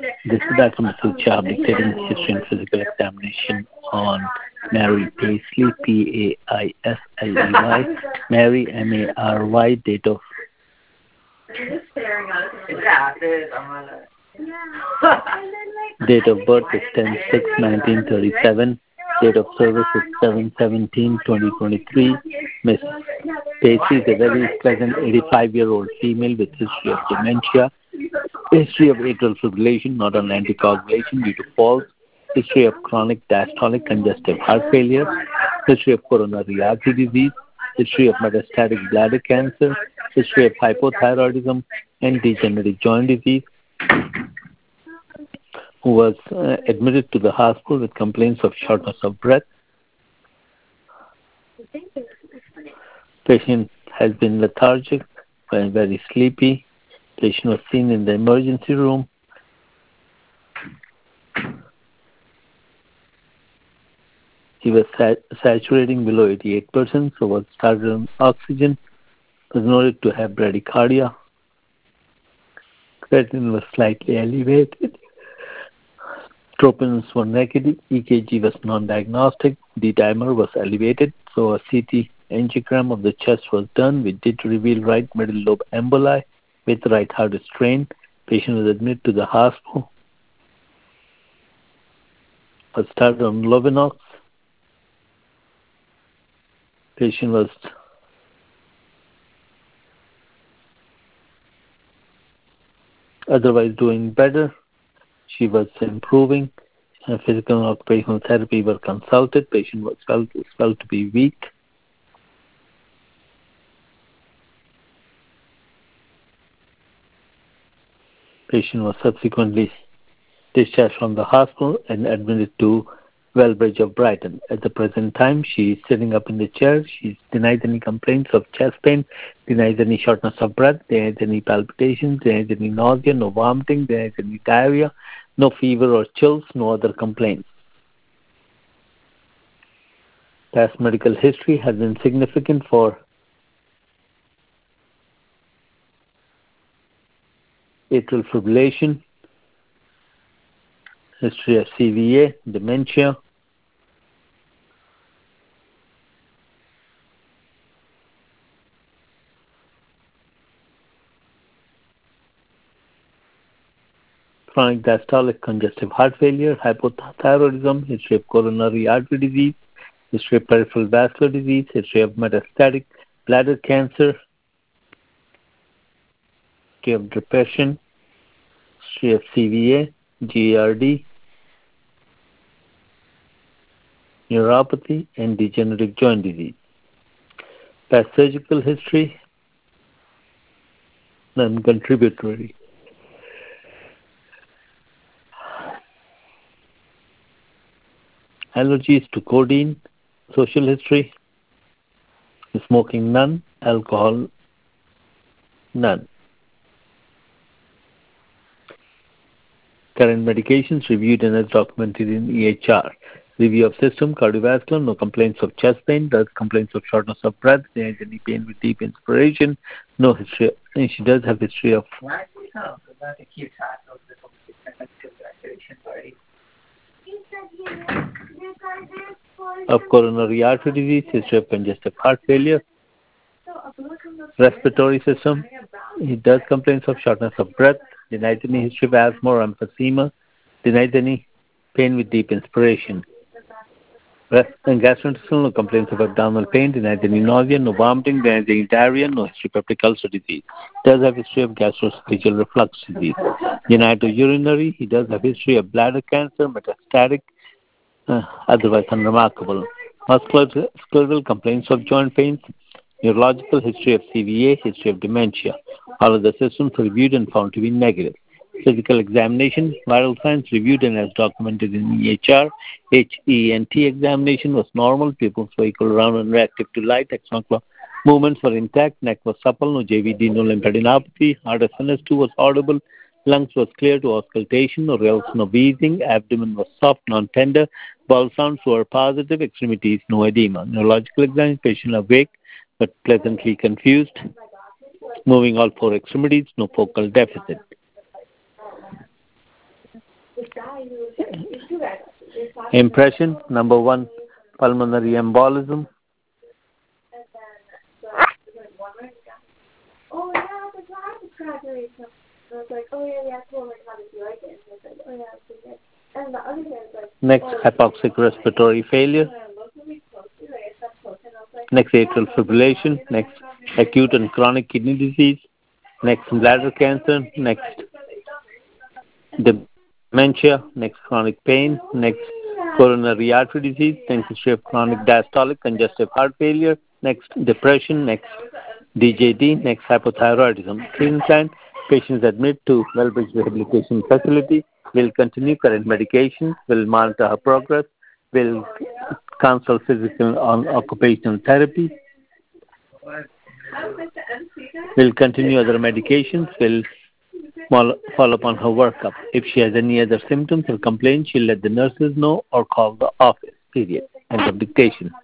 This is Dr. Masood Shah dictating history and physical examination on Mary Paisley, Paisley, Mary, Mary, date of date of birth is 10/6/1937. Date of service is 7/17/2023. Miss Paisley is a very pleasant 85-year-old female with history of dementia, history of atrial fibrillation, not on anticoagulation due to falls, history of chronic diastolic congestive heart failure, history of coronary artery disease, history of metastatic bladder cancer, history of hypothyroidism and degenerative joint disease, who was admitted to the hospital with complaints of shortness of breath. Patient has been lethargic and very sleepy. Patient was seen in the emergency room. He was saturating below 88%, so was started on oxygen. Was noted to have bradycardia. Creatinine was slightly elevated. Troponins were negative. EKG was non-diagnostic. D-dimer was elevated. So a CT angiogram of the chest was done, which did reveal right middle lobe emboli with right heart strain. Patient was admitted to the hospital. Was started on Lovenox. Patient was otherwise doing better. She was improving. Physical and occupational therapy were consulted. Patient was felt to be weak. Patient was subsequently discharged from the hospital and admitted to Wellbridge of Brighton. At the present time, she is sitting up in the chair. She denies any complaints of chest pain, denies any shortness of breath, denies any palpitations, denies any nausea, no vomiting, denies any diarrhea, no fever or chills, no other complaints. Past medical history has been significant for atrial fibrillation, history of CVA, dementia, chronic diastolic congestive heart failure, hypothyroidism, history of coronary artery disease, history of peripheral vascular disease, history of metastatic bladder cancer, history of depression, history of CVA, GERD, neuropathy, and degenerative joint disease. Past surgical history, non-contributory. Allergies to codeine, social history, smoking none, alcohol none. Current medications reviewed and as documented in EHR. Review of system, cardiovascular, no complaints of chest pain, does complaints of shortness of breath, there is any pain with deep inspiration, no history, and she does have history of coronary artery disease, history of congestive heart failure, respiratory system. He does complaints of shortness of breath, denies any history of asthma or emphysema, denies any pain with deep inspiration. And gastrointestinal complaints of abdominal pain, denies any nausea, no vomiting, denies any diarrhea, no history of peptic ulcer disease. Does have history of gastroesophageal reflux disease. Genitourinary, he does have history of bladder cancer, metastatic, otherwise unremarkable. Musculoskeletal complaints of joint pains, neurological history of CVA, history of dementia. All of the systems reviewed and found to be negative. Physical examination, vital signs reviewed and as documented in EHR. HENT examination was normal. Pupils were equal, round, and reactive to light. Axonal movements were intact. Neck was supple. No JVD, no lymphadenopathy. RSNS2 was audible. Lungs was clear to auscultation. No rales, no wheezing. Abdomen was soft, non-tender. Bowel sounds were positive. Extremities, no edema. Neurological examination, patient awake but pleasantly confused. Moving all four extremities, no focal deficit. Impression number 1, pulmonary embolism. Next, hypoxic respiratory failure. Next, atrial fibrillation. Next, acute and chronic kidney disease. Next, bladder cancer. Next, dementia. Next, chronic pain. Next, coronary artery disease. Next, history of chronic diastolic congestive heart failure. Next, depression. Next, DJD. Next, hypothyroidism. Treatment plan: patients admit to Wellbridge Rehabilitation Facility. Will continue current medications. Will monitor her progress. Will counsel physical and occupational therapy. Will continue other medications. Will follow up on her workup. If she has any other symptoms or complaints, she'll let the nurses know or call the office. Period. End of dictation.